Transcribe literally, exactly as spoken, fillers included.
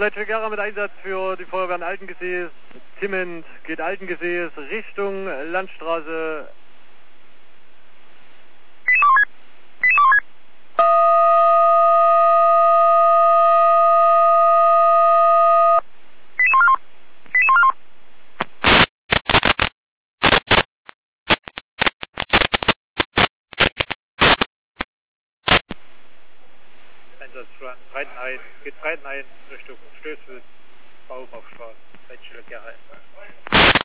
Leitschwegera mit Einsatz für die Feuerwehr in Altengesäß. Timmend geht Altengesäß Richtung Landstraße. Einsatz Breitenhain, geht Breitenhain Richtung Stößel, Baum auf Straße, Leitschwegera.